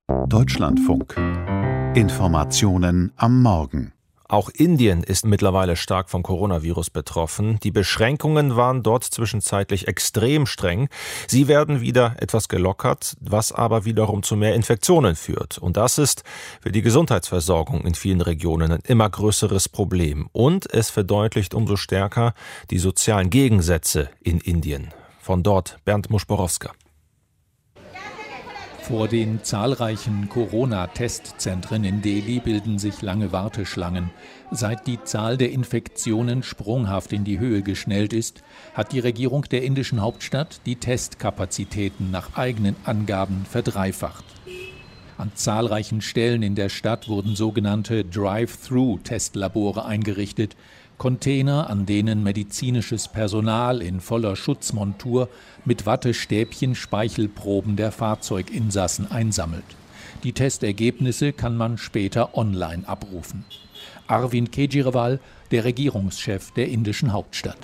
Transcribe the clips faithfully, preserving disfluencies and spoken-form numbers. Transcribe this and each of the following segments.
Deutschlandfunk. Informationen am Morgen. Auch Indien ist mittlerweile stark vom Coronavirus betroffen. Die Beschränkungen waren dort zwischenzeitlich extrem streng. Sie werden wieder etwas gelockert, was aber wiederum zu mehr Infektionen führt. Und das ist für die Gesundheitsversorgung in vielen Regionen ein immer größeres Problem. Und es verdeutlicht umso stärker die sozialen Gegensätze in Indien. Von dort Bernd Muschborowska. Vor den zahlreichen Corona-Testzentren in Delhi bilden sich lange Warteschlangen. Seit die Zahl der Infektionen sprunghaft in die Höhe geschnellt ist, hat die Regierung der indischen Hauptstadt die Testkapazitäten nach eigenen Angaben verdreifacht. An zahlreichen Stellen in der Stadt wurden sogenannte Drive-Thru-Testlabore eingerichtet, Container, an denen medizinisches Personal in voller Schutzmontur mit Wattestäbchen Speichelproben der Fahrzeuginsassen einsammelt. Die Testergebnisse kann man später online abrufen. Arvind Kejriwal, der Regierungschef der indischen Hauptstadt.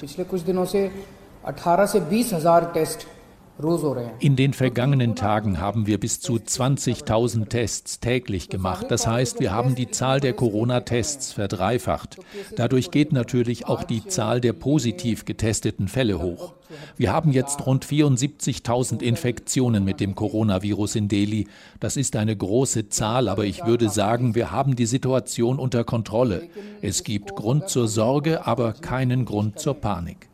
In den vergangenen Tagen haben wir bis zu zwanzigtausend Tests täglich gemacht. Das heißt, wir haben die Zahl der Corona-Tests verdreifacht. Dadurch geht natürlich auch die Zahl der positiv getesteten Fälle hoch. Wir haben jetzt rund vierundsiebzigtausend Infektionen mit dem Coronavirus in Delhi. Das ist eine große Zahl, aber ich würde sagen, wir haben die Situation unter Kontrolle. Es gibt Grund zur Sorge, aber keinen Grund zur Panik.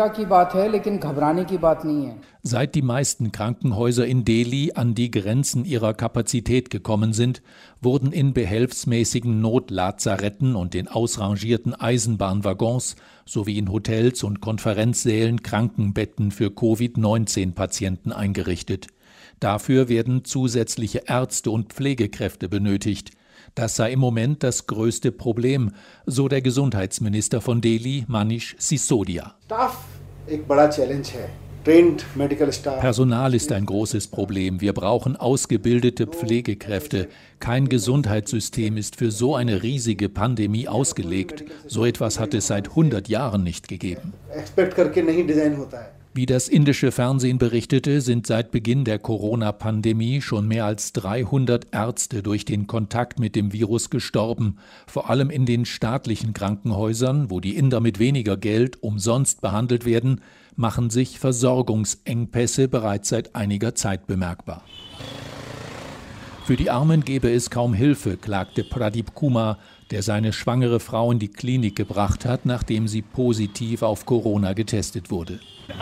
Seit die meisten Krankenhäuser in Delhi an die Grenzen ihrer Kapazität gekommen sind, wurden in behelfsmäßigen Notlazaretten und in ausrangierten Eisenbahnwaggons sowie in Hotels und Konferenzsälen Krankenbetten für Covid neunzehn Patienten eingerichtet. Dafür werden zusätzliche Ärzte und Pflegekräfte benötigt. Das sei im Moment das größte Problem, so der Gesundheitsminister von Delhi, Manish Sisodia. Personal ist ein großes Problem. Wir brauchen ausgebildete Pflegekräfte. Kein Gesundheitssystem ist für so eine riesige Pandemie ausgelegt. So etwas hat es seit hundert Jahren nicht gegeben. Wie das indische Fernsehen berichtete, sind seit Beginn der Corona-Pandemie schon mehr als dreihundert Ärzte durch den Kontakt mit dem Virus gestorben. Vor allem in den staatlichen Krankenhäusern, wo die Inder mit weniger Geld umsonst behandelt werden, machen sich Versorgungsengpässe bereits seit einiger Zeit bemerkbar. Für die Armen gebe es kaum Hilfe, klagte Pradeep Kumar, der seine schwangere Frau in die Klinik gebracht hat, nachdem sie positiv auf Corona getestet wurde.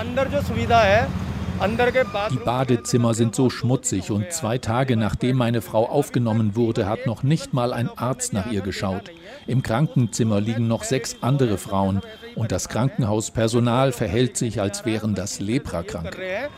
Die Badezimmer sind so schmutzig und zwei Tage nachdem meine Frau aufgenommen wurde, hat noch nicht mal ein Arzt nach ihr geschaut. Im Krankenzimmer liegen noch sechs andere Frauen und das Krankenhauspersonal verhält sich, als wären das Leprakranke.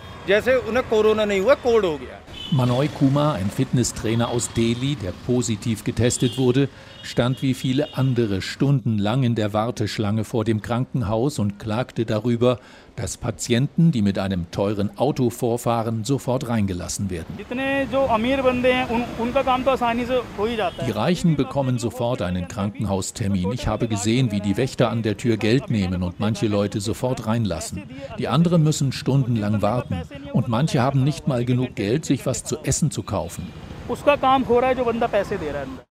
Manoy Kumar, ein Fitnesstrainer aus Delhi, der positiv getestet wurde, stand wie viele andere stundenlang in der Warteschlange vor dem Krankenhaus und klagte darüber, dass Patienten, die mit einem teuren Auto vorfahren, sofort reingelassen werden. Die Reichen bekommen sofort einen Krankenhaustermin. Ich habe gesehen, wie die Wächter an der Tür Geld nehmen und manche Leute sofort reinlassen. Die anderen müssen stundenlang warten. Und manche haben nicht mal genug Geld, sich was zu essen zu kaufen.